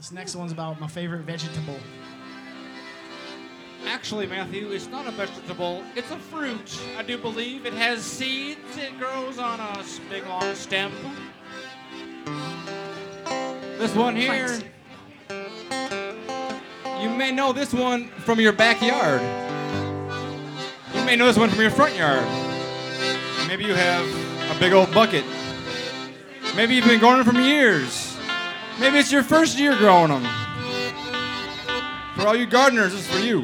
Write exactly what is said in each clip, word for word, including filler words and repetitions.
This next one's about my favorite vegetable. Actually, Matthew, it's not a vegetable. It's a fruit. I do believe it has seeds. It grows on a s- big long stem. This one here, you may know this one from your backyard. You may know this one from your front yard. Maybe you have a big old bucket. Maybe you've been growing them for years. Maybe it's your first year growing them. For all you gardeners, this is for you.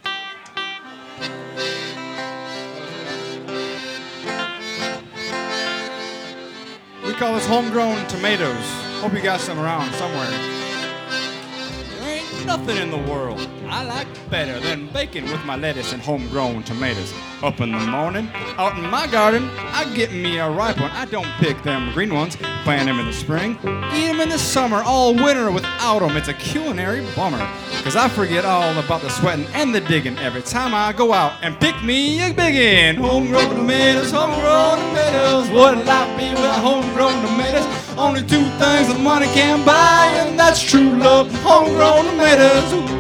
We call this homegrown tomatoes. Hope you got some around somewhere. There ain't nothing in the world I like better than baking with my lettuce and homegrown tomatoes. Up in the morning, out in my garden, I get me a ripe one. I don't pick them green ones, plant them in the spring, eat them in the summer, all winter without them. It's a culinary bummer, cause I forget all about the sweating and the digging every time I go out and pick me a biggin'. Homegrown tomatoes, homegrown tomatoes, what'll I be without homegrown tomatoes? Only two things that money can buy, and that's true love, homegrown tomatoes. Ooh.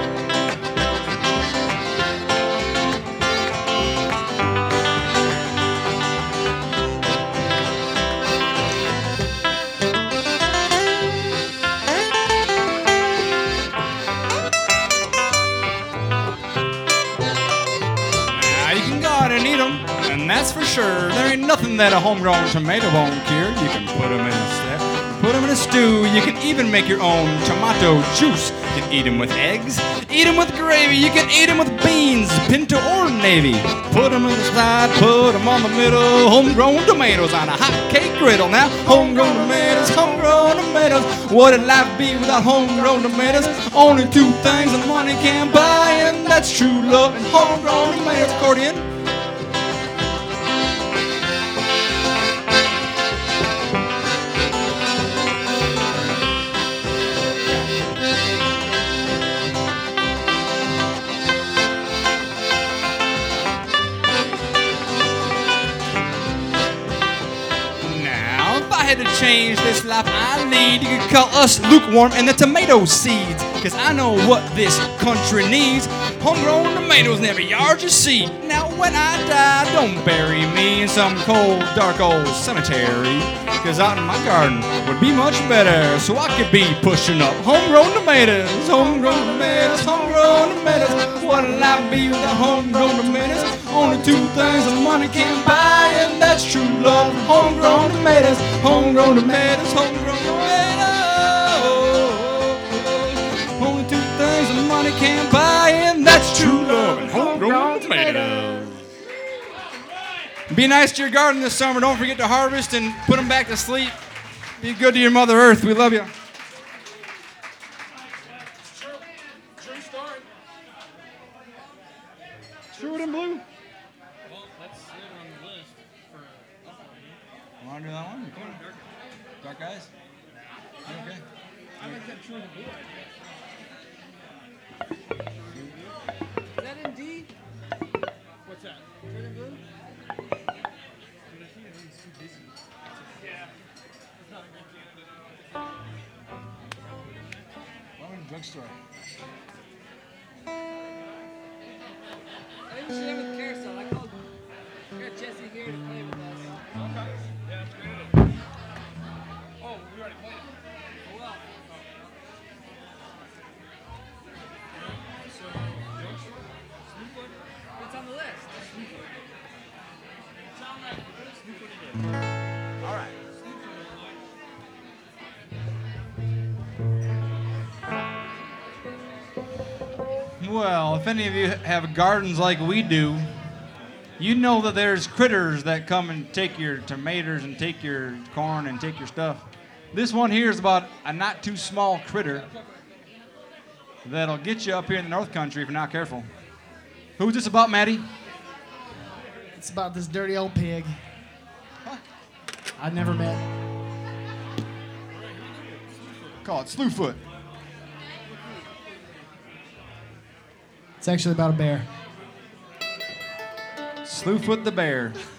And eat them, and that's for sure. There ain't nothing that a homegrown tomato won't cure. You can put them in a step, put them in a stew. You can even make your own tomato juice. You can eat them with eggs, eat them with gravy. You can eat them with beans, pinto or navy. Put them in the slide, put them on the middle. Homegrown tomatoes on a hot cake griddle. Now, homegrown tomatoes, homegrown tomatoes. What'd life be without homegrown tomatoes? Only two things that money can buy, and that's true love and homegrown tomatoes. Accordion. I had to change this life I lead. You could call us lukewarm and the tomato seeds, cause I know what this country needs. Homegrown tomatoes in every yard you see. Now when I die, don't bury me in some cold, dark old cemetery, cause out in my garden would be much better, so I could be pushing up homegrown tomatoes. Homegrown tomatoes, homegrown tomatoes. What'll I be without homegrown tomatoes? Only two things that money can't buy, and that's true love. Homegrown tomatoes, homegrown tomatoes, homegrown tomatoes. Only two things that money can't buy, and that's true love and homegrown tomatoes. Be nice to your garden this summer. Don't forget to harvest and put them back to sleep. Be good to your Mother Earth. We love you. True and blue. Well, that's it on the list for uh, Want to do that one? Come on. Dark eyes? You okay? I like that true and blue idea. Is that in D? What's that? True and blue? But I think it's too busy. Yeah. It's not a good candidate. Why in the drugstore? I think we should have with Carousel. I called I got Jesse here to play with us. Okay. Yeah, that's a great idea. Oh, we already played it. Oh, well. So, drugstore? Snoopwood? What's on the list? It's on that. Snoopwood it is. All right. Well, if any of you have gardens like we do, you know that there's critters that come and take your tomatoes and take your corn and take your stuff. This one here is about a not too small critter that'll get you up here in the North Country if you're not careful. Who's this about, Maddie? It's about this dirty old pig I'd never met. Call it Slewfoot. It's actually about a bear. Slewfoot the bear.